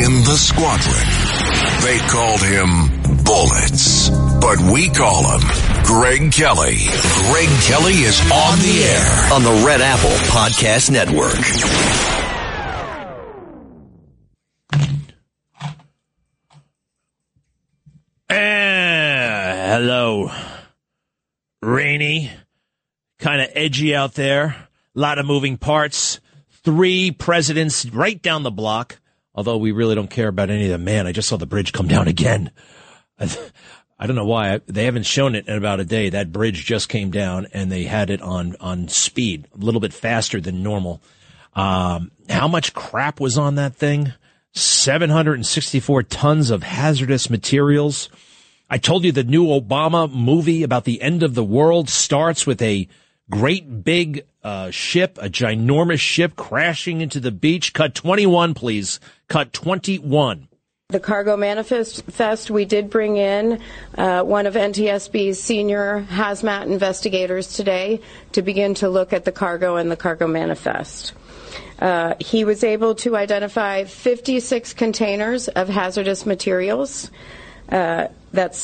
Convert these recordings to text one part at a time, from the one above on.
in the squadron. They called him Bullets, but we call him Greg Kelly. Greg Kelly is on the air on the Red Apple Podcast Network. Hello. Rainy, kind of edgy out there, a lot of moving parts, 3 presidents right down the block, although we really don't care about any of them. Man, I just saw the bridge come down again. I don't know why. They haven't shown it in about a day. That bridge just came down, and they had it on speed, a little bit faster than normal. How much crap was on that thing? 764 tons of hazardous materials. I told you the new Obama movie about the end of the world starts with a great big ship, a ginormous ship crashing into the beach. Cut 21, please. Cut 21. The Cargo Manifest, we did bring in one of NTSB's senior hazmat investigators today to begin to look at the cargo and the Cargo Manifest. He was able to identify 56 containers of hazardous materials. That's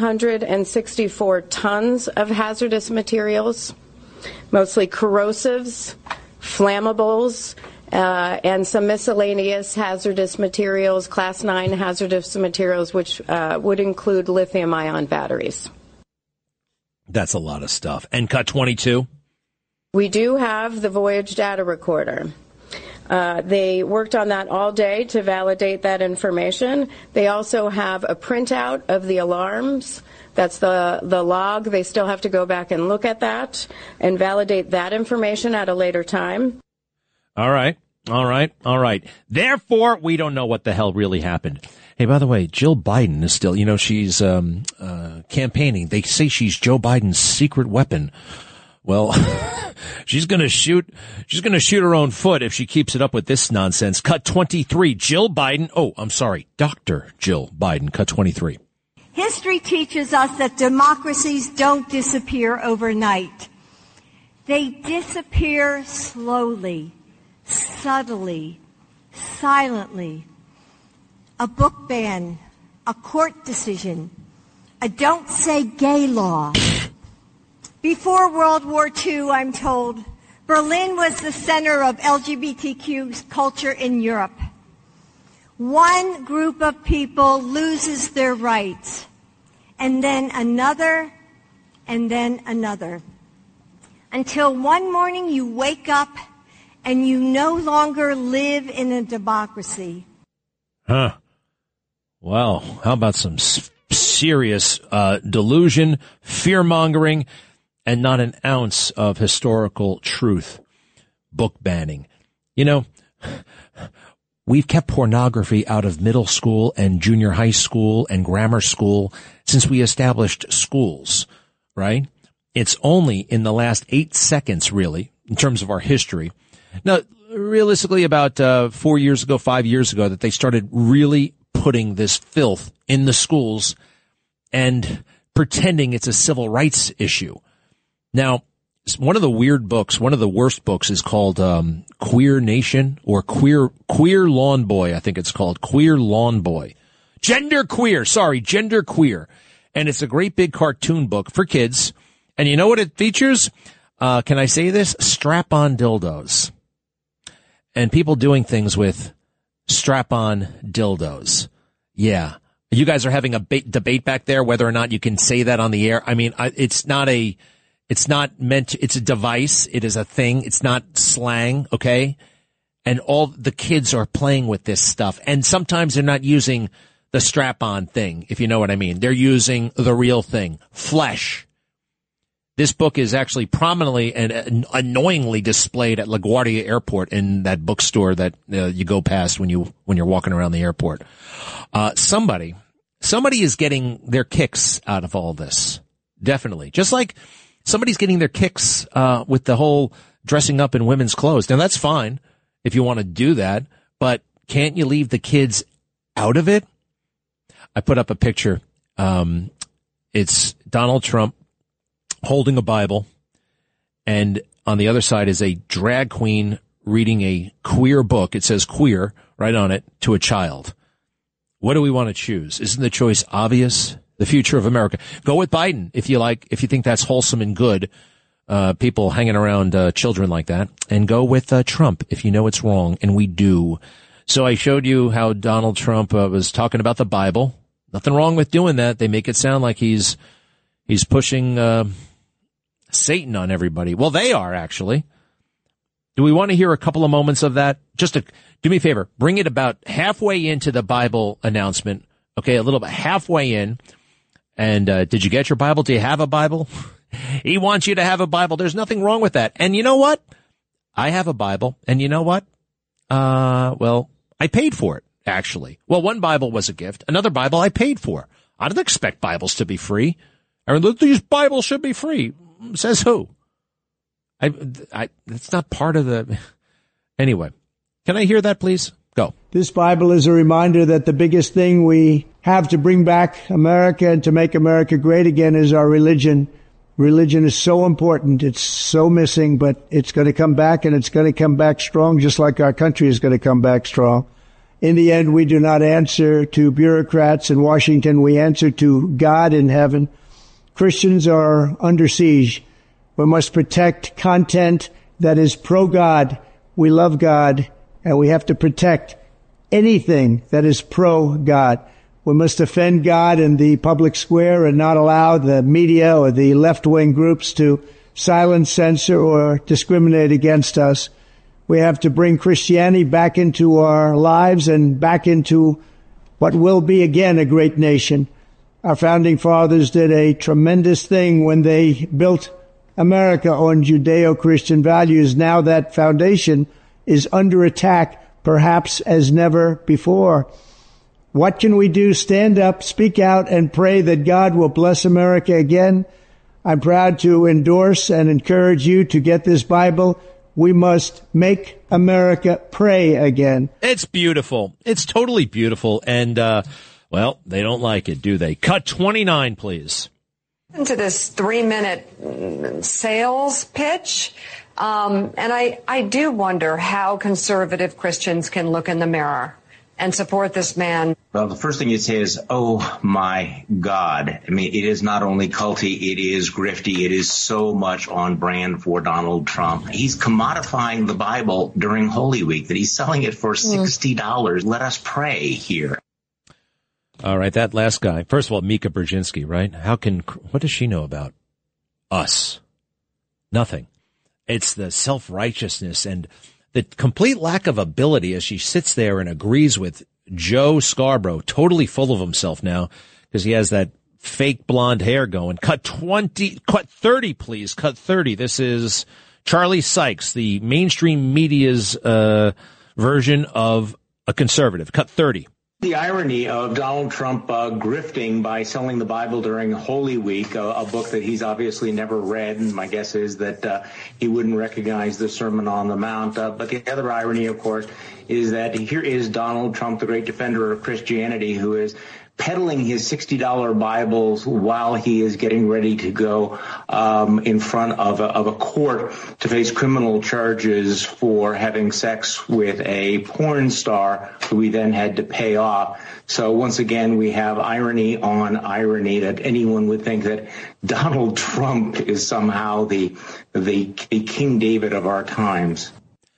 764 tons of hazardous materials, mostly corrosives, flammables, and some miscellaneous hazardous materials, Class 9 hazardous materials, which would include lithium-ion batteries. That's a lot of stuff. And cut 22? We do have the voyage data recorder. They worked on that all day to validate that information. They also have a printout of the alarms. That's the log. They still have to go back and look at that and validate that information at a later time. All right. Therefore, we don't know what the hell really happened. Hey, by the way, Jill Biden is still, she's campaigning. They say she's Joe Biden's secret weapon. Well, she's going to shoot her own foot if she keeps it up with this nonsense. Cut 23. Jill Biden. Oh, I'm sorry. Dr. Jill Biden. Cut 23. History teaches us that democracies don't disappear overnight. They disappear slowly, subtly, silently. A book ban, a court decision, a don't say gay law. Before World War II, I'm told, Berlin was the center of LGBTQ culture in Europe. One group of people loses their rights, and then another, and then another. Until one morning you wake up and you no longer live in a democracy. Huh. Well, how about some serious delusion, fear-mongering, and not an ounce of historical truth. Book banning. We've kept pornography out of middle school and junior high school and grammar school since we established schools, right? It's only in the last 8 seconds, really, in terms of our history. Now, realistically, about 4 years ago, 5 years ago, that they started really putting this filth in the schools and pretending it's a civil rights issue. Now, one of the weird books, one of the worst books is called Queer Nation or Queer Lawn Boy, I think it's called. Queer Lawn Boy. Gender Queer. And it's a great big cartoon book for kids. And you know what it features? Can I say this? Strap-on dildos. And people doing things with strap-on dildos. Yeah. You guys are having a debate back there whether or not you can say that on the air. I mean, it's not meant to, it's a device. It is a thing. It's not slang, okay? And all the kids are playing with this stuff. And sometimes they're not using the strap-on thing, if you know what I mean. They're using the real thing, flesh. This book is actually prominently and annoyingly displayed at LaGuardia Airport in that bookstore that you go past when you're walking around the airport. Somebody is getting their kicks out of all this. Definitely. Just like somebody's getting their kicks with the whole dressing up in women's clothes. Now, that's fine if you want to do that, but can't you leave the kids out of it? I put up a picture. It's Donald Trump holding a Bible, and on the other side is a drag queen reading a queer book. It says queer right on it to a child. What do we want to choose? Isn't the choice obvious? The future of America. Go with Biden if you like, if you think that's wholesome and good. People hanging around children like that, and go with Trump if you know it's wrong, and we do. So I showed you how Donald Trump was talking about the Bible. Nothing wrong with doing that. They make it sound like he's pushing Satan on everybody. Well, they are, actually. Do we want to hear a couple of moments of that? Do me a favor. Bring it about halfway into the Bible announcement. Okay, a little bit halfway in. And did you get your Bible? Do you have a Bible? He wants you to have a Bible. There's nothing wrong with that. And you know what? I have a Bible. And you know what? Well, I paid for it, actually. Well, one Bible was a gift. Another Bible I paid for. I don't expect Bibles to be free. I mean, these Bibles should be free. Says who? It's not part of the... Anyway, can I hear that, please? Go. This Bible is a reminder that the biggest thing we have to bring back America and to make America great again is our religion. Religion is so important. It's so missing, but it's going to come back, and it's going to come back strong, just like our country is going to come back strong. In the end, we do not answer to bureaucrats in Washington. We answer to God in heaven. Christians are under siege. We must protect content that is pro-God. We love God, and we have to protect anything that is pro-God. We must defend God in the public square and not allow the media or the left-wing groups to silence, censor, or discriminate against us. We have to bring Christianity back into our lives and back into what will be again a great nation. Our founding fathers did a tremendous thing when they built America on Judeo-Christian values. Now that foundation is under attack, perhaps as never before. What can we do? Stand up, speak out, and pray that God will bless America again. I'm proud to endorse and encourage you to get this Bible. We must make America pray again. It's beautiful. It's totally beautiful. And, well, they don't like it, do they? Cut 29, please. Into this 3-minute sales pitch. And I do wonder how conservative Christians can look in the mirror and support this man. Well, the first thing you say is, oh, my God. I mean, it is not only culty, it is grifty. It is so much on brand for Donald Trump. He's commodifying the Bible during Holy Week, that he's selling it for $60. Let us pray here. All right, that last guy. First of all, Mika Brzezinski, right? What does she know about us? Nothing. It's the self-righteousness and the complete lack of ability as she sits there and agrees with Joe Scarborough, totally full of himself now because he has that fake blonde hair going. Cut 30, please. Cut 30. This is Charlie Sykes, the mainstream media's version of a conservative. Cut 30. The irony of Donald Trump grifting by selling the Bible during Holy Week, a book that he's obviously never read, and my guess is that he wouldn't recognize the Sermon on the Mount. But the other irony, of course, is that here is Donald Trump, the great defender of Christianity, who is peddling his $60 Bibles while he is getting ready to go in front of a court to face criminal charges for having sex with a porn star who he then had to pay off. So once again, we have irony on irony that anyone would think that Donald Trump is somehow the King David of our times.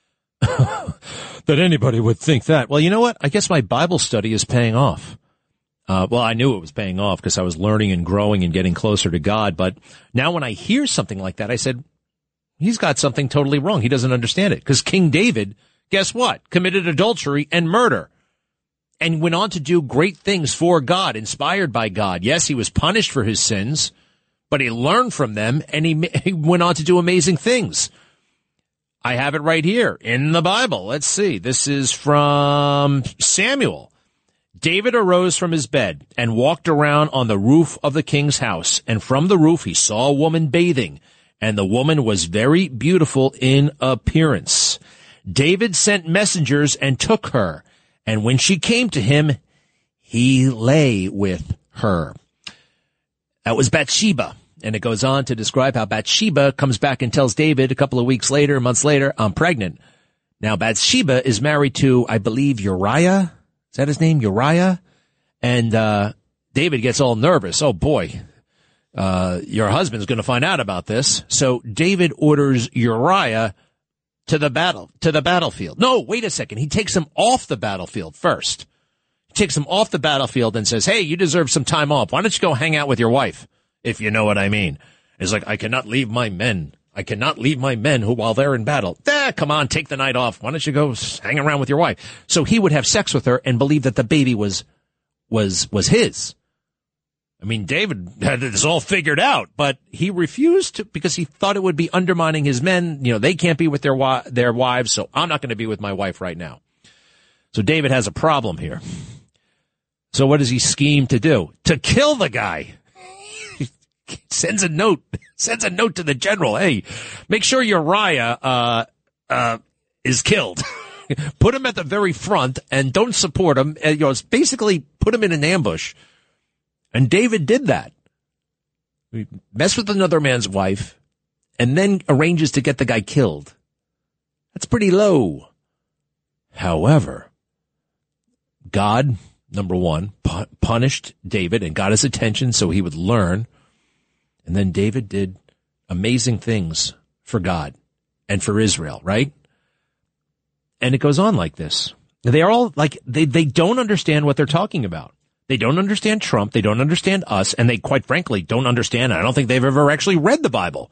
That anybody would think that. Well, you know what? I guess my Bible study is paying off. Well, I knew it was paying off because I was learning and growing and getting closer to God. But now when I hear something like that, I said, he's got something totally wrong. He doesn't understand it. Because King David, guess what? Committed adultery and murder and went on to do great things for God, inspired by God. Yes, he was punished for his sins, but he learned from them and he went on to do amazing things. I have it right here in the Bible. Let's see. This is from Samuel. David arose from his bed and walked around on the roof of the king's house. And from the roof he saw a woman bathing, and the woman was very beautiful in appearance. David sent messengers and took her. And when she came to him, he lay with her. That was Bathsheba. And it goes on to describe how Bathsheba comes back and tells David a couple of weeks later, months later, I'm pregnant. Now Bathsheba is married to, I believe, Uriah. Is that his name? Uriah? And David gets all nervous. Oh, boy, your husband's going to find out about this. So David orders Uriah to the battlefield. No, wait a second. He takes him off the battlefield first. He takes him off the battlefield and says, hey, you deserve some time off. Why don't you go hang out with your wife, if you know what I mean? It's like, I cannot leave my men. I cannot leave my men who, while they're in battle. Come on, take the night off. Why don't you go hang around with your wife? So he would have sex with her and believe that the baby was his. I mean, David had this all figured out, but he refused to because he thought it would be undermining his men. You know, they can't be with their wives, so I'm not going to be with my wife right now. So David has a problem here. So what does he scheme to do? To kill the guy. He sends a note to the general. Hey, make sure Uriah is killed. Put him at the very front and don't support him. Basically put him in an ambush. And David did that. He messed with another man's wife and then arranges to get the guy killed. That's pretty low. However, God, number one, punished David and got his attention so he would learn. And then David did amazing things for God and for Israel, right? And it goes on like this. They are all like, they don't understand what they're talking about. They don't understand Trump. They don't understand us. And they, quite frankly, don't understand. I don't think they've ever actually read the Bible.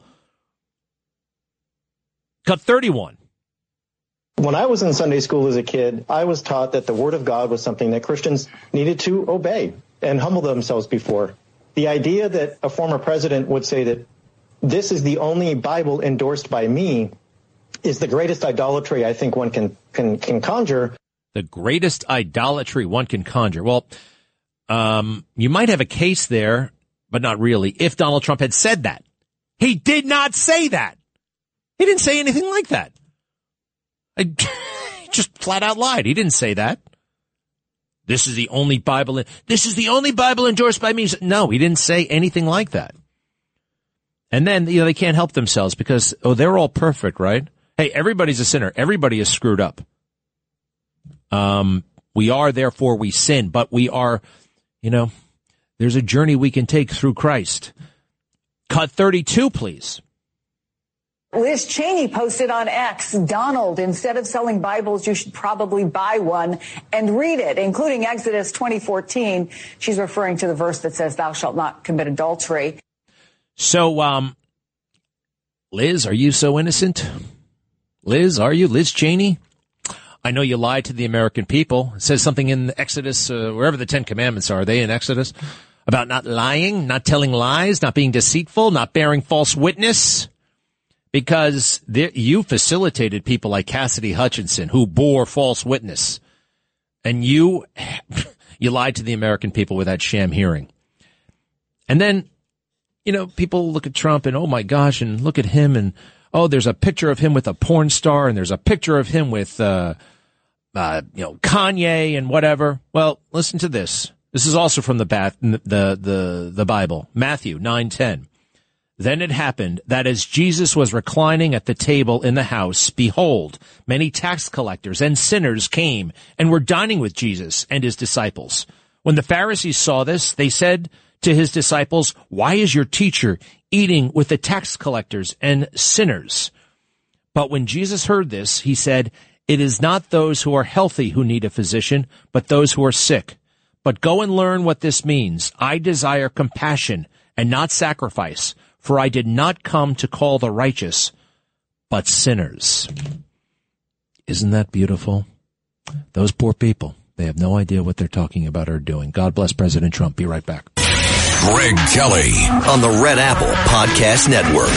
Cut 31. When I was in Sunday school as a kid, I was taught that the Word of God was something that Christians needed to obey and humble themselves before. The idea that a former president would say that this is the only Bible endorsed by me is the greatest idolatry I think one can conjure. The greatest idolatry one can conjure. Well, you might have a case there, but not really, if Donald Trump had said that. He did not say that. He didn't say anything like that. I just flat out lied. He didn't say that. This is the only Bible endorsed by me. No, he didn't say anything like that. And then, they can't help themselves because, they're all perfect, right? Hey, everybody's a sinner. Everybody is screwed up. We are, therefore we sin, but we are, there's a journey we can take through Christ. Cut 32, please. Liz Cheney posted on X, Donald, instead of selling Bibles, you should probably buy one and read it, including Exodus 20:14. She's referring to the verse that says, thou shalt not commit adultery. So, Liz, are you so innocent? Liz, are you? Liz Cheney? I know you lied to the American people. It says something in Exodus, wherever the 10 Commandments are they in Exodus, about not lying, not telling lies, not being deceitful, not bearing false witness. Because you facilitated people like Cassidy Hutchinson who bore false witness. And you lied to the American people with that sham hearing. And then, people look at Trump and, oh my gosh, and look at him and, there's a picture of him with a porn star and there's a picture of him with, Kanye and whatever. Well, listen to this. This is also from the Bible, Matthew 9:10. Then it happened that as Jesus was reclining at the table in the house, behold, many tax collectors and sinners came and were dining with Jesus and his disciples. When the Pharisees saw this, they said to his disciples, why is your teacher eating with the tax collectors and sinners? But when Jesus heard this, he said, it is not those who are healthy who need a physician, but those who are sick. But go and learn what this means. I desire compassion and not sacrifice. For I did not come to call the righteous, but sinners. Isn't that beautiful? Those poor people, they have no idea what they're talking about or doing. God bless President Trump. Be right back. Greg Kelly on the Red Apple Podcast Network.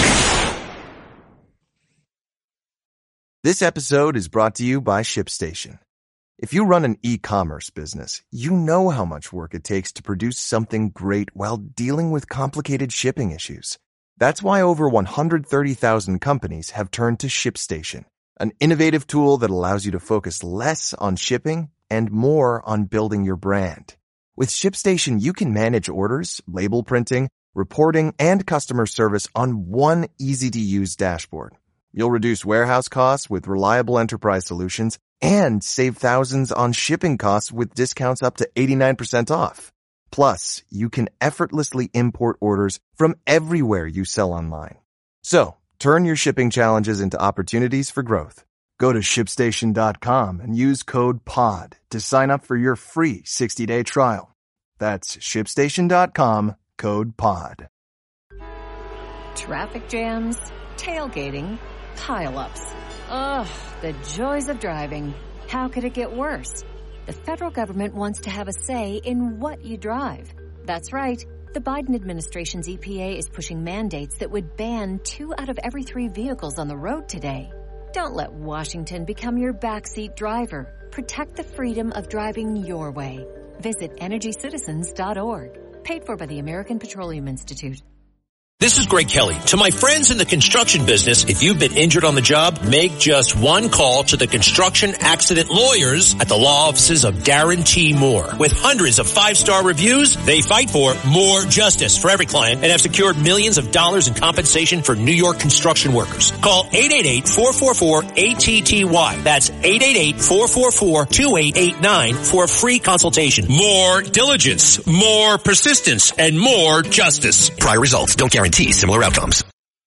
This episode is brought to you by ShipStation. If you run an e-commerce business, you know how much work it takes to produce something great while dealing with complicated shipping issues. That's why over 130,000 companies have turned to ShipStation, an innovative tool that allows you to focus less on shipping and more on building your brand. With ShipStation, you can manage orders, label printing, reporting, and customer service on one easy-to-use dashboard. You'll reduce warehouse costs with reliable enterprise solutions and save thousands on shipping costs with discounts up to 89% off. Plus, you can effortlessly import orders from everywhere you sell online. So, turn your shipping challenges into opportunities for growth. Go to ShipStation.com and use code POD to sign up for your free 60-day trial. That's ShipStation.com, code POD. Traffic jams, tailgating, pile-ups. Ugh, the joys of driving. How could it get worse? The federal government wants to have a say in what you drive. That's right. The Biden administration's EPA is pushing mandates that would ban 2 out of every 3 vehicles on the road today. Don't let Washington become your backseat driver. Protect the freedom of driving your way. Visit EnergyCitizens.org. Paid for by the American Petroleum Institute. This is Greg Kelly. To my friends in the construction business, if you've been injured on the job, make just one call to the construction accident lawyers at the law offices of Darren T. Moore. With hundreds of 5-star reviews, they fight for more justice for every client and have secured millions of dollars in compensation for New York construction workers. Call 888-444-ATTY. That's 888-444-2889 for a free consultation. More diligence, more persistence, and more justice. Prior results don't guarantee similar outcomes.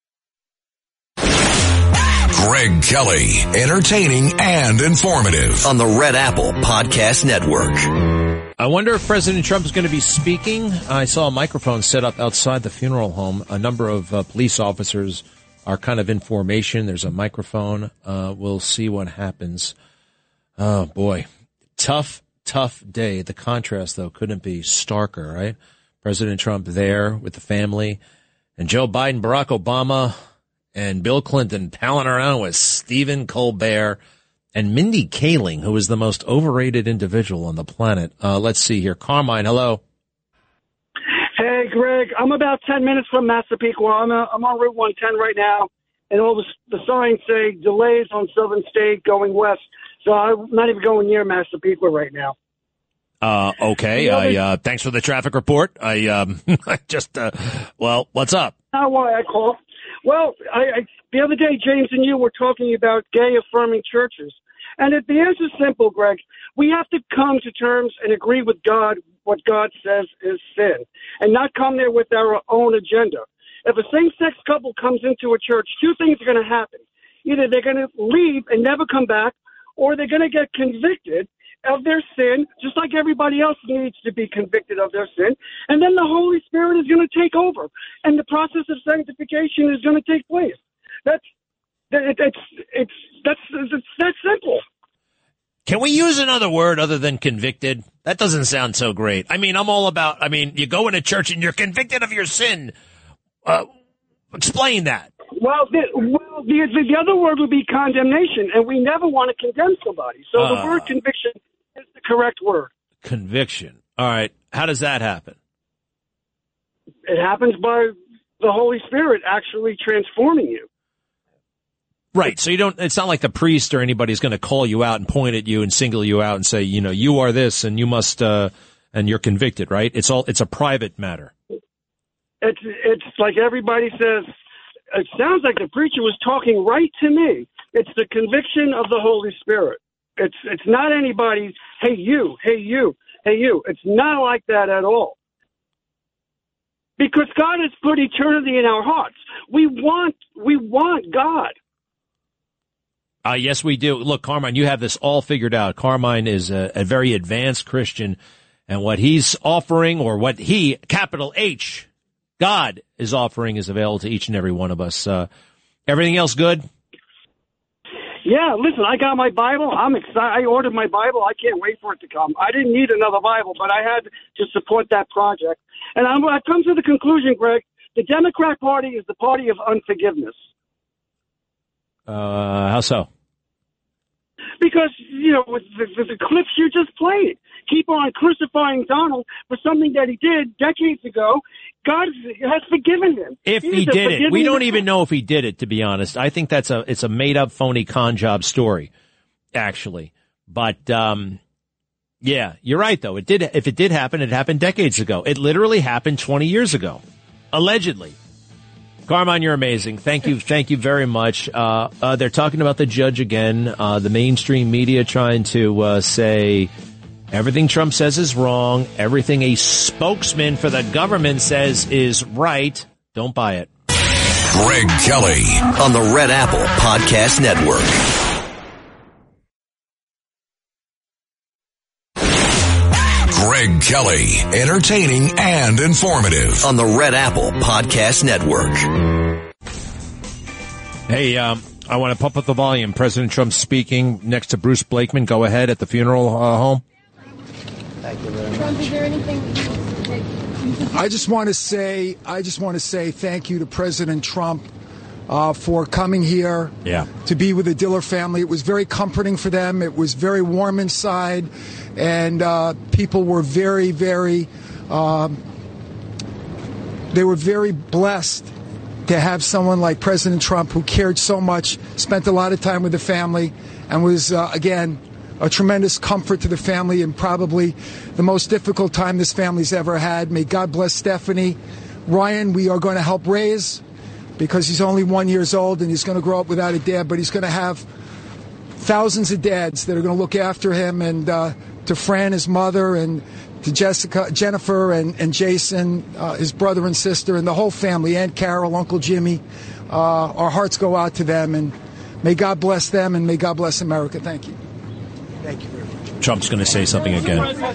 Greg Kelly, entertaining and informative On the Red Apple Podcast Network. I wonder if President Trump is going to be speaking. I saw a microphone set up outside the funeral home. A number of police officers are kind of in formation. There's a microphone. We'll see what happens. Oh, boy. Tough day. The contrast, though, couldn't be starker, right? President Trump there with the family. And Joe Biden, Barack Obama, and Bill Clinton palling around with Stephen Colbert and Mindy Kaling, who is the most overrated individual on the planet. Let's see here. Carmine, hello. Hey, Greg. I'm about 10 minutes from Massapequa. I'm on Route 110 right now, and all the signs say delays on Southern State going west. So I'm not even going near Massapequa right now. Okay. Thanks for the traffic report. Well, what's up? Not why I called. Well, the other day, James and you were talking about gay affirming churches. And the answer's simple, Greg. We have to come to terms and agree with God what God says is sin and not come there with our own agenda. If a same-sex couple comes into a church, 2 things are going to happen. Either they're going to leave and never come back, or they're going to get convicted of their sin, just like everybody else needs to be convicted of their sin, and then the Holy Spirit is going to take over, and the process of sanctification is going to take place. It's that simple. Can we use another word other than convicted? That doesn't sound so great. I mean, you go into church and you're convicted of your sin. Explain that. Well, the other word would be condemnation, and we never want to condemn somebody. So the word conviction is the correct word. Conviction. All right. How does that happen? It happens by the Holy Spirit actually transforming you. Right. So it's not like the priest or anybody's going to call you out and point at you and single you out and say, you are this and you must, and you're convicted, right? It's a private matter. It's like everybody says, it sounds like the preacher was talking right to me. It's the conviction of the Holy Spirit. It's not anybody's, hey, you. It's not like that at all. Because God has put eternity in our hearts. We want God. Yes, we do. Look, Carmine, you have this all figured out. Carmine is a very advanced Christian, and what he's offering, or what he, capital H, God is offering, is available to each and every one of us. Everything else good? Yeah, listen, I got my Bible. I'm excited. I ordered my Bible. I can't wait for it to come. I didn't need another Bible, but I had to support that project. And I've come to the conclusion, Greg, the Democrat Party is the party of unforgiveness. How so? Because, with the clips you just played, keep on crucifying Donald for something that he did decades ago. God has forgiven him. If he did it. We don't even know if he did it, to be honest. I think it's a made-up, phony con job story, actually. But, yeah, you're right, though. If it did happen, it happened decades ago. It literally happened 20 years ago. Allegedly. Carmine, you're amazing. Thank you very much. They're talking about the judge again. The mainstream media trying to say everything Trump says is wrong. Everything a spokesman for the government says is right. Don't buy it. Greg Kelly on the Red Apple Podcast Network. Greg Kelly, entertaining and informative on the Red Apple Podcast Network. Hey, I want to pump up the volume. President Trump speaking next to Bruce Blakeman. Go ahead at the funeral home. Thank you very much. Trump, is there anything I just want to say thank you to President Trump for coming here to be with the Diller family. It was very comforting for them. It was very warm inside, and people were very, very they were very blessed to have someone like President Trump who cared so much, spent a lot of time with the family, and was, again, a tremendous comfort to the family and probably the most difficult time this family's ever had. May God bless Stephanie. Ryan, we are going to help raise because he's only 1 year old and he's going to grow up without a dad, but he's going to have thousands of dads that are going to look after him, and to Fran, his mother, and to Jennifer and Jason, his brother and sister, and the whole family, Aunt Carol, Uncle Jimmy. Our hearts go out to them, and may God bless them, and may God bless America. Thank you. Thank you very much. Trump's going to say something again. What message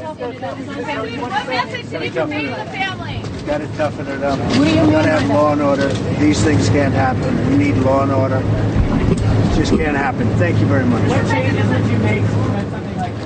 did you convey to the family? Got to toughen it up. We've got to have law and order. These things can't happen. We need law and order. It just can't happen. Thank you very much. What changes would you make to prevent something like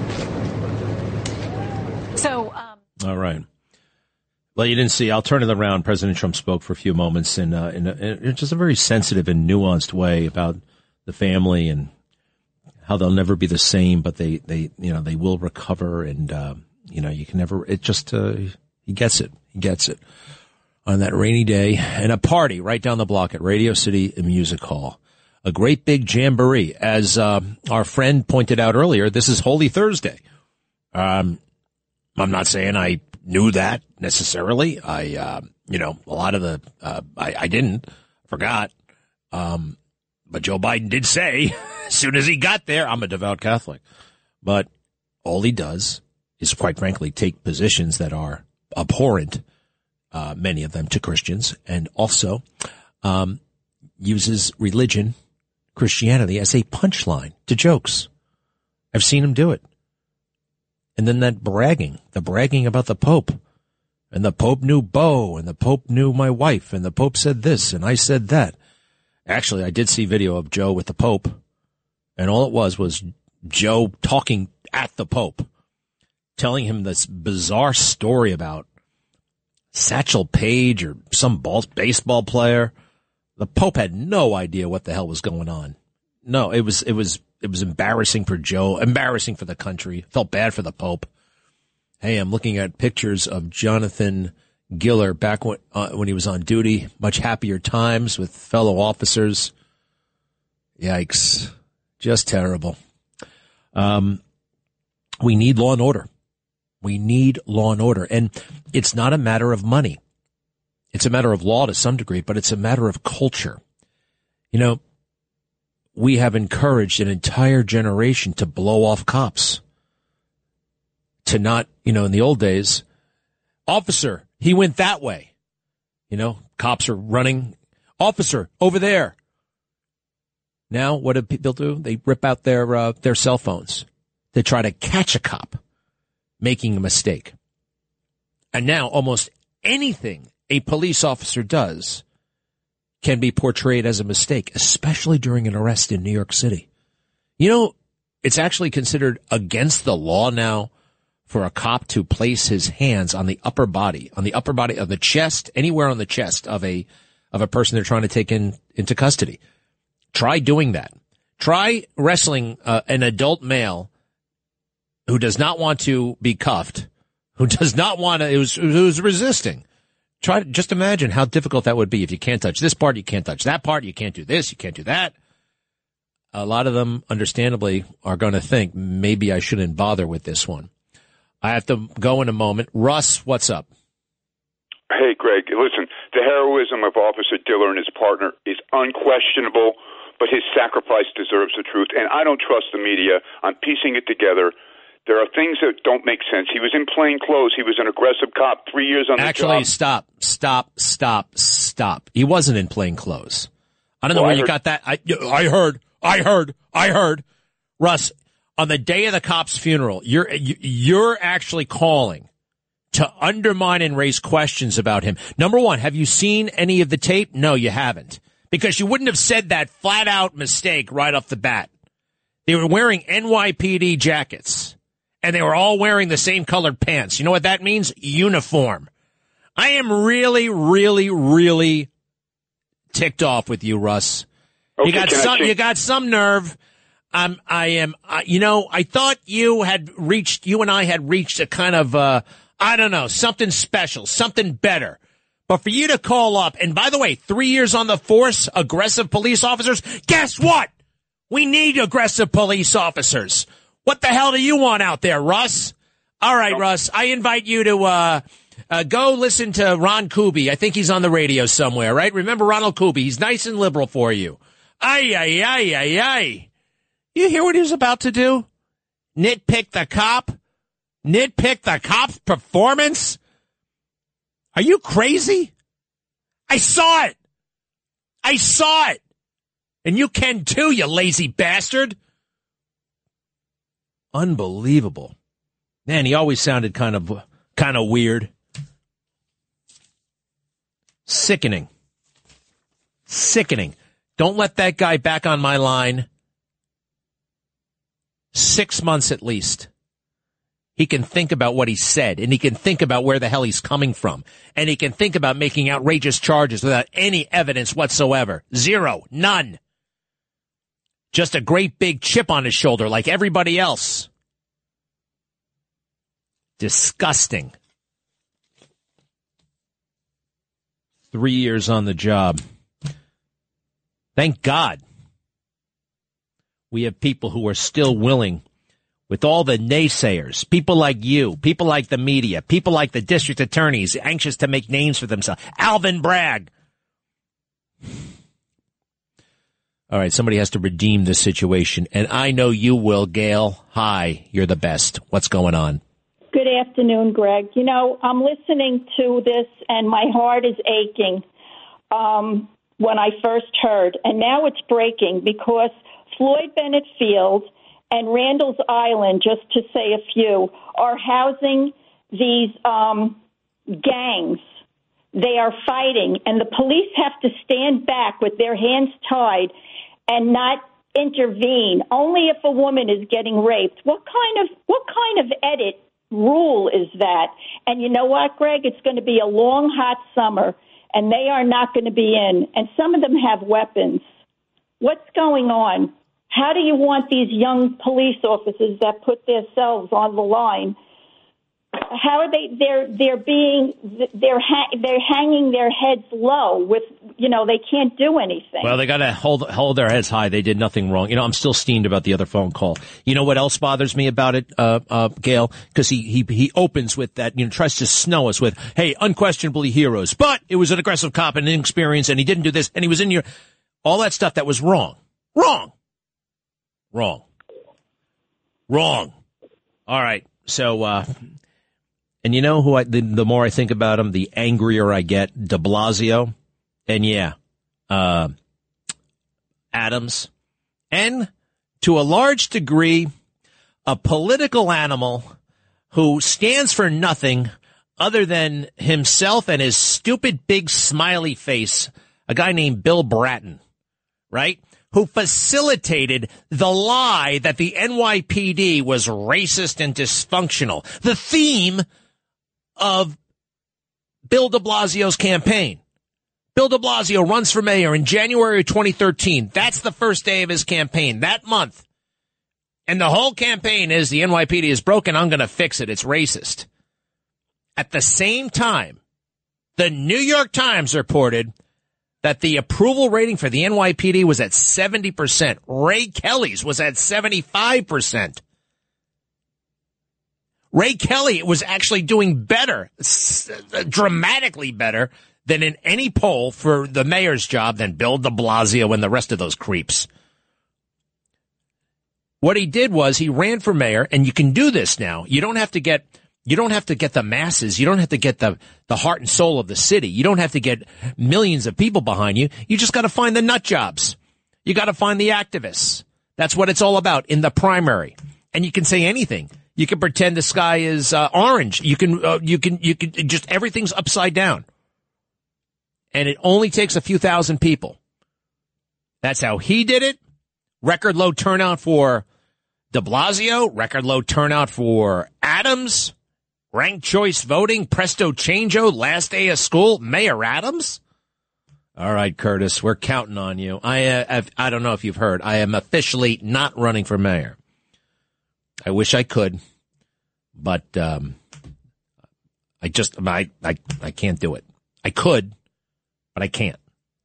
this? All right. Well, you didn't see. I'll turn it around. President Trump spoke for a few moments in just a very sensitive and nuanced way about the family and how they'll never be the same, but they will recover, and you can never. It just he gets it. He gets it. On that rainy day, and a party right down the block at Radio City Music Hall, a great big jamboree. As our friend pointed out earlier, this is Holy Thursday. I'm not saying I knew that necessarily. A lot of the I didn't forgot. But Joe Biden did say, as soon as he got there, I'm a devout Catholic. But all he does is, quite frankly, take positions that are abhorrent, many of them to Christians, and also uses religion, Christianity, as a punchline to jokes. I've seen him do it. And then the bragging about the Pope. And the Pope knew Bo, and the Pope knew my wife, and the Pope said this, and I said that. Actually, I did see video of Joe with the Pope, and all it was Joe talking at the Pope, telling him this bizarre story about Satchel Paige or some baseball player. The Pope had no idea what the hell was going on. No, it was embarrassing for Joe, embarrassing for the country. Felt bad for the Pope. Hey, I'm looking at pictures of Jonathan Giller back when he was on duty. Much happier times with fellow officers. Yikes. Just terrible. We need law and order. We need law and order. And it's not a matter of money. It's a matter of law to some degree, but it's a matter of culture. We have encouraged an entire generation to blow off cops. To not, in the old days, officer, he went that way. Cops are running. Officer, over there. Now, what do people do? They rip out their cell phones. They try to catch a cop making a mistake. And now almost anything a police officer does can be portrayed as a mistake, especially during an arrest in New York City. It's actually considered against the law now for a cop to place his hands on the upper body of the chest, anywhere on the chest of a person they're trying to take into custody. Try doing that. Try wrestling an adult male who does not want to be cuffed, who does not want to, who's resisting. Try to just imagine how difficult that would be if you can't touch this part, you can't touch that part, you can't do this, you can't do that. A lot of them, understandably, are going to think, maybe I shouldn't bother with this one. I have to go in a moment. Russ, what's up? Hey, Greg. Listen, The heroism of Officer Diller and his partner is unquestionable, but his sacrifice deserves the truth. And I don't trust the media. I'm piecing it together. There are things that don't make sense. He was in plain clothes. He was an aggressive cop, 3 years on the job. Actually, stop. He wasn't in plain clothes. I don't know where you got that. I heard. Russ, on the day of the cop's funeral, you're actually calling to undermine and raise questions about him. Number one, have you seen any of the tape? No, you haven't. Because you wouldn't have said that flat-out mistake right off the bat. They were wearing NYPD jackets. And they were all wearing the same colored pants. You know what that means? Uniform. I am really, really, really ticked off with you, Russ. Okay, you got some nerve. I thought you and I had reached a kind of, something special, something better. But for you to call up, and by the way, 3 years on the force, aggressive police officers, guess what? We need aggressive police officers. What the hell do you want out there, Russ? All right, Russ, I invite you to go listen to Ron Kuby. I think he's on the radio somewhere, right? Remember Ronald Kuby? He's nice and liberal for you. Ay. You hear what he was about to do? Nitpick the cop? Nitpick the cop's performance? Are you crazy? I saw it. And you can too, you lazy bastard. Unbelievable. Man, he always sounded kind of weird. Sickening. Don't let that guy back on my line. 6 months at least. He can think about what he said, and he can think about where the hell he's coming from, and he can think about making outrageous charges without any evidence whatsoever. Zero. None. Just a great big chip on his shoulder like everybody else. Disgusting. 3 years on the job. Thank God we have people who are still willing, with all the naysayers, people like you, people like the media, people like the district attorneys anxious to make names for themselves. Alvin Bragg. All right, somebody has to redeem this situation, and I know you will, Gail. Hi, you're the best. What's going on? Good afternoon, Greg. You know, I'm listening to this, and my heart is aching when I first heard, and now it's breaking because Floyd Bennett Field and Randall's Island, just to say a few, are housing these gangs. They are fighting, and the police have to stand back with their hands tied and not intervene. Only if a woman is getting raped. What kind of edit rule is that? And you know what, Greg? It's going to be a long, hot summer, and they are not going to be in. And some of them have weapons. What's going on? How do you want these young police officers that put themselves on the line? How are they? They're hanging their heads low with, they can't do anything. Well, they got to hold their heads high. They did nothing wrong. I'm still steamed about the other phone call. You know what else bothers me about it, Gail? Because he opens with that, tries to snow us with, hey, unquestionably heroes, but it was an aggressive cop and inexperienced, and he didn't do this, and he was in your, all that stuff that was wrong. Wrong. All right. So, and you know who the more I think about him, the angrier I get. De Blasio. And Adams. And to a large degree, a political animal who stands for nothing other than himself and his stupid big smiley face, a guy named Bill Bratton, right? Who facilitated the lie that the NYPD was racist and dysfunctional. The theme of Bill de Blasio's campaign. Bill de Blasio runs for mayor in January of 2013. That's the first day of his campaign, that month. And the whole campaign is the NYPD is broken, I'm going to fix it, it's racist. At the same time, the New York Times reported that the approval rating for the NYPD was at 70%. Ray Kelly's was at 75%. Ray Kelly was actually doing better, dramatically better than in any poll for the mayor's job than Bill de Blasio and the rest of those creeps. What he did was he ran for mayor, and you can do this now. You don't have to get the masses. You don't have to get the heart and soul of the city. You don't have to get millions of people behind you. You just got to find the nut jobs. You got to find the activists. That's what it's all about in the primary. And you can say anything. You can pretend the sky is orange. You can just everything's upside down. And it only takes a few thousand people. That's how he did it. Record low turnout for de Blasio. Record low turnout for Adams. Ranked choice voting. Presto changeo. Last day of school. Mayor Adams. All right, Curtis, we're counting on you. I don't know if you've heard. I am officially not running for mayor. I wish I could, but I can't do it. I could, but I can't.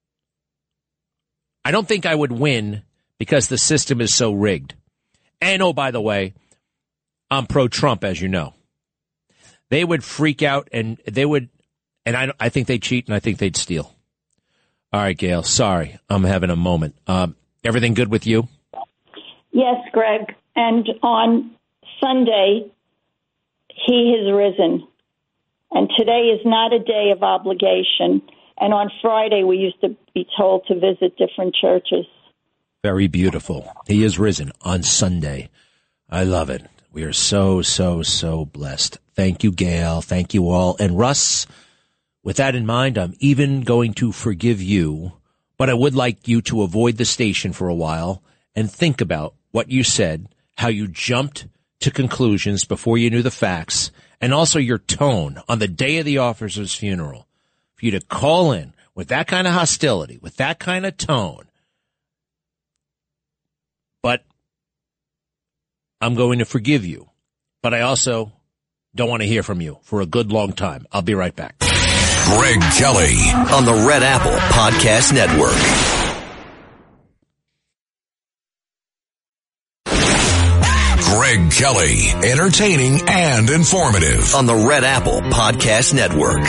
I don't think I would win because the system is so rigged. And, oh, by the way, I'm pro-Trump, as you know. They would freak out, and I think they'd cheat, and I think they'd steal. All right, Gail, sorry, I'm having a moment. Everything good with you? Yes, Greg. And on Sunday, he has risen. And today is not a day of obligation. And on Friday, we used to be told to visit different churches. Very beautiful. He is risen on Sunday. I love it. We are so, so, so blessed. Thank you, Gail. Thank you all. And Russ, with that in mind, I'm even going to forgive you, but I would like you to avoid the station for a while and think about what you said, how you jumped to conclusions before you knew the facts, and also your tone on the day of the officer's funeral. For you to call in with that kind of hostility, with that kind of tone. But I'm going to forgive you. But I also don't want to hear from you for a good long time. I'll be right back. Greg Kelly on the Red Apple Podcast Network. Greg Kelly, entertaining and informative on the Red Apple Podcast Network.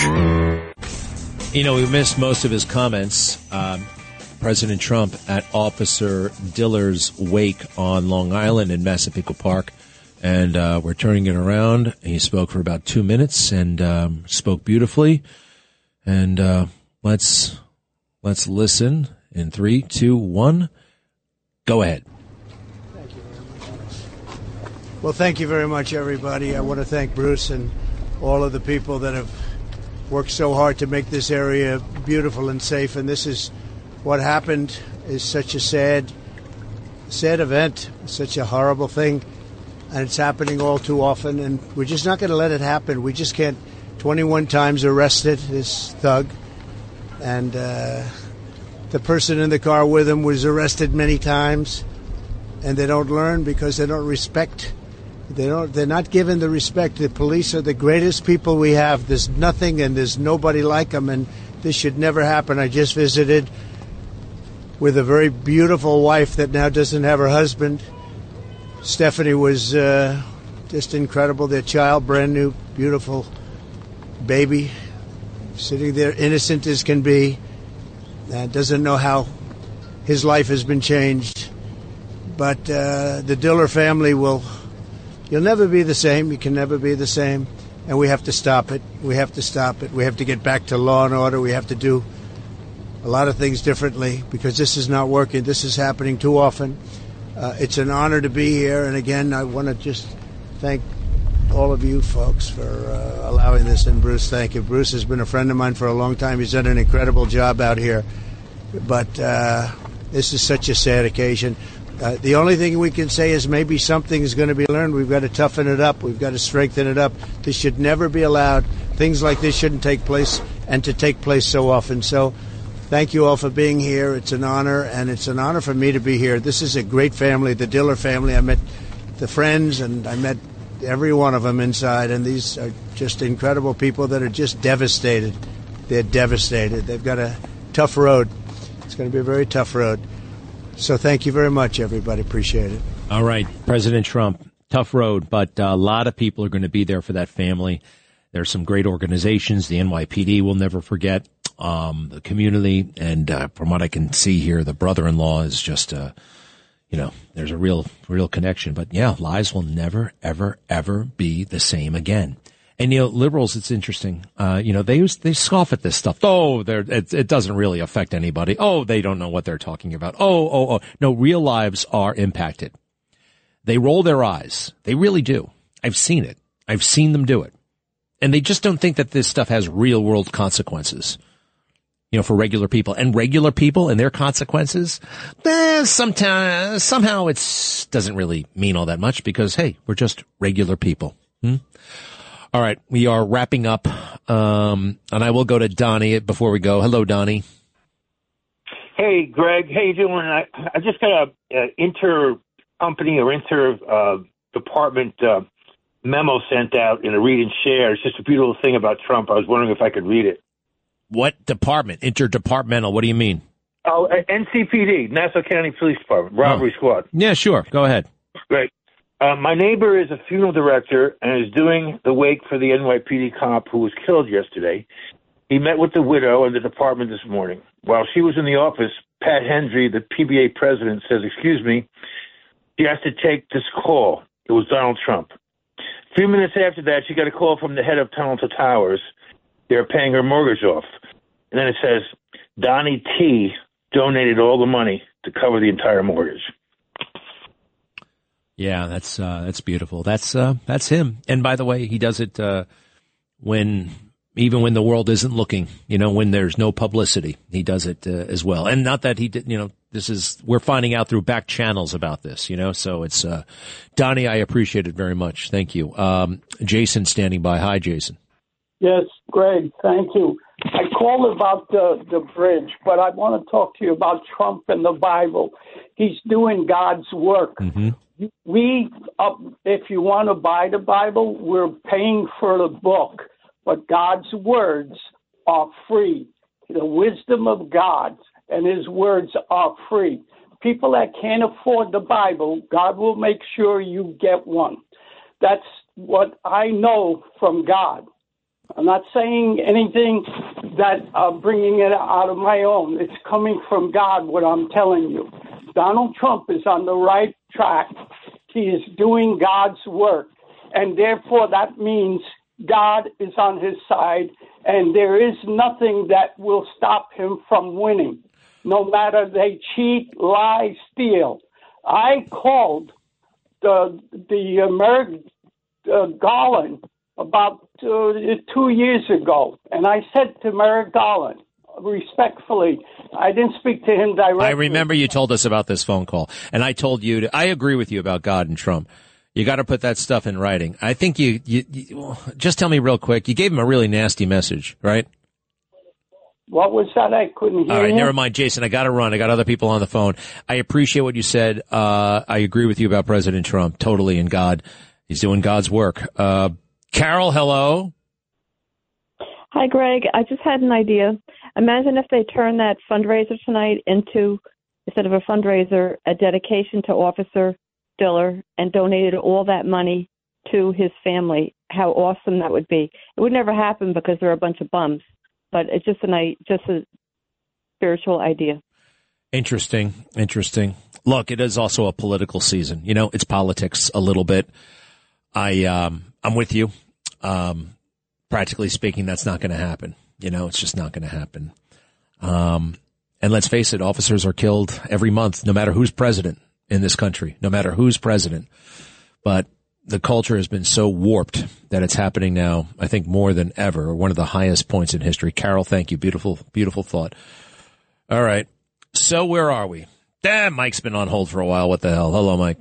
You know, we missed most of his comments. President Trump at Officer Diller's wake on Long Island in Massapequa Park. And we're turning it around. He spoke for about 2 minutes and spoke beautifully. And let's listen in 3, 2, 1. Go ahead. Thank you very much. Well, thank you very much, everybody. I want to thank Bruce and all of the people that have worked so hard to make this area beautiful and safe. And this is what happened. Is such a sad event, such a horrible thing. And it's happening all too often. And we're just not going to let it happen. We just can't. 21 times arrested, this thug. And the person in the car with him was arrested many times. And they don't learn because they don't respect. They're not given the respect. The police are the greatest people we have. There's nothing and there's nobody like them. And this should never happen. I just visited with a very beautiful wife that now doesn't have her husband. Stephanie was just incredible. Their child, brand new, beautiful baby, sitting there innocent as can be, doesn't know how his life has been changed. But the Diller family you'll never be the same. You can never be the same. And we have to stop it. We have to stop it. We have to get back to law and order. We have to do a lot of things differently because this is not working. This is happening too often. It's an honor to be here. And again, I want to just thank all of you folks for allowing this. And Bruce, thank you. Bruce has been a friend of mine for a long time. He's done an incredible job out here. But this is such a sad occasion. The only thing we can say is maybe something is going to be learned. We've got to toughen it up. We've got to strengthen it up. This should never be allowed. Things like this shouldn't take place and to take place so often. So thank you all for being here. It's an honor, and it's an honor for me to be here. This is a great family, the Diller family. I met the friends, and I met every one of them inside, and these are just incredible people that are just devastated. They're devastated. They've got a tough road. It's going to be a very tough road. So thank you very much, everybody. Appreciate it. All right, President Trump, tough road, but a lot of people are going to be there for that family. There are some great organizations. The NYPD will never forget. the community. And from what I can see here, the brother-in-law is just, there's a real connection. But yeah, lives will never, ever, ever be the same again. And, liberals, it's interesting. They scoff at this stuff. Oh, it doesn't really affect anybody. Oh, they don't know what they're talking about. Oh. No, real lives are impacted. They roll their eyes. They really do. I've seen it. I've seen them do it. And they just don't think that this stuff has real world consequences, for regular people. And regular people and their consequences, sometimes, somehow it doesn't really mean all that much because, hey, we're just regular people. All right, we are wrapping up, and I will go to Donnie before we go. Hello, Donnie. Hey, Greg. How you doing? I just got a inter-company or inter-department memo sent out in a read and share. It's just a beautiful thing about Trump. I was wondering if I could read it. What department? Interdepartmental. What do you mean? Oh, NCPD, Nassau County Police Department, robbery squad. Yeah, sure. Go ahead. Great. My neighbor is a funeral director and is doing the wake for the NYPD cop who was killed yesterday. He met with the widow and the department this morning. While she was in the office, Pat Hendry, the PBA president, says, "Excuse me, she has to take this call." It was Donald Trump. A few minutes after that, she got a call from the head of Tonto Towers. They're paying her mortgage off. And then it says, Donnie T donated all the money to cover the entire mortgage. Yeah, that's beautiful. That's him. And by the way, he does it, even when the world isn't looking, when there's no publicity, he does it, as well. And not that he did, we're finding out through back channels about this, so it's, Donnie, I appreciate it very much. Thank you. Jason standing by. Hi, Jason. Yes, Greg, thank you. I called about the bridge, but I want to talk to you about Trump and the Bible. He's doing God's work. Mm-hmm. We, if you want to buy the Bible, we're paying for the book, but God's words are free. The wisdom of God and his words are free. People that can't afford the Bible, God will make sure you get one. That's what I know from God. I'm not saying anything that bringing it out of my own. It's coming from God, what I'm telling you. Donald Trump is on the right track. He is doing God's work. And therefore, that means God is on his side. And there is nothing that will stop him from winning, no matter they cheat, lie, steal. I called the Merrick Garland about 2 years ago, and I said to Merrick Garland, respectfully, I didn't speak to him directly. I remember you told us about this phone call, and I told you I agree with you about God and Trump. You got to put that stuff in writing. I think you just tell me real quick. You gave him a really nasty message, right? What was that? I couldn't hear. All right, you. never mind, Jason. I got to run. I got other people on the phone. I appreciate what you said. I agree with you about President Trump totally, and God. He's doing God's work. Carol, hello. Hi, Greg. I just had an idea. Imagine if they turned that fundraiser tonight into, instead of a fundraiser, a dedication to Officer Diller and donated all that money to his family. How awesome that would be. It would never happen because they're a bunch of bums, but it's just a spiritual idea. Interesting. Look, it is also a political season. It's politics a little bit. I'm with you. Practically speaking, that's not going to happen. It's just not going to happen. And let's face it, officers are killed every month, no matter who's president in this country, no matter who's president. But the culture has been so warped that it's happening now, I think, more than ever, one of the highest points in history. Carol, thank you. Beautiful, beautiful thought. All right. So where are we? Damn, Mike's been on hold for a while. What the hell? Hello, Mike.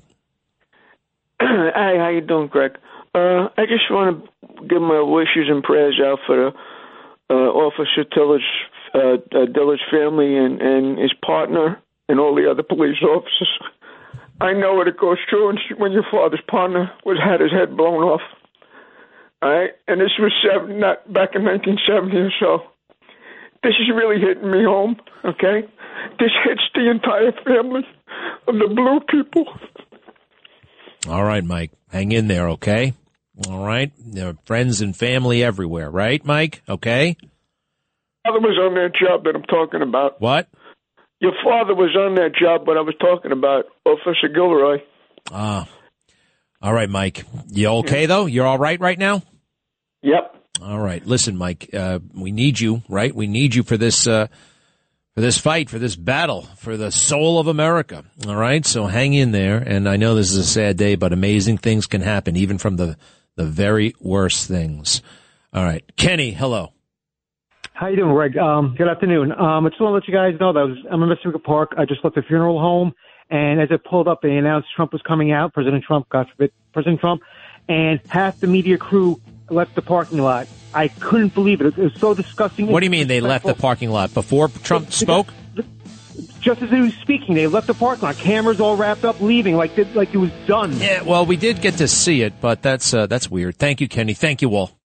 Hi, how you doing, Greg? I just want to give my wishes and prayers out for the Officer Dillard's family and his partner and all the other police officers. I know what it goes through when your father's partner had his head blown off. All right? And this was back in 1970 or so. This is really hitting me home, okay? This hits the entire family of the blue people. All right, Mike. Hang in there, okay? All right. There are friends and family everywhere, right, Mike? Okay? father was on that job that I'm talking about. What? Your father was on that job, but I was talking about Officer Gilroy. All right, Mike. You okay, though? You're all right now? Yep. All right. Listen, Mike, we need you, right? We need you for this fight, for this battle, for the soul of America. All right? So hang in there. And I know this is a sad day, but amazing things can happen, even from the very worst things. All right. Kenny, hello. How you doing, Greg? Good afternoon. I just want to let you guys know that I'm in Mystical Park. I just left the funeral home, and as I pulled up, they announced Trump was coming out, President Trump, God forbid, President Trump, and half the media crew left the parking lot. I couldn't believe it. It was so disgusting. What do you mean they left the parking lot before Trump spoke? Just as he was speaking, they left the parking lot. Cameras all wrapped up, leaving like it was done. Yeah, well, we did get to see it, but that's weird. Thank you, Kenny. Thank you all.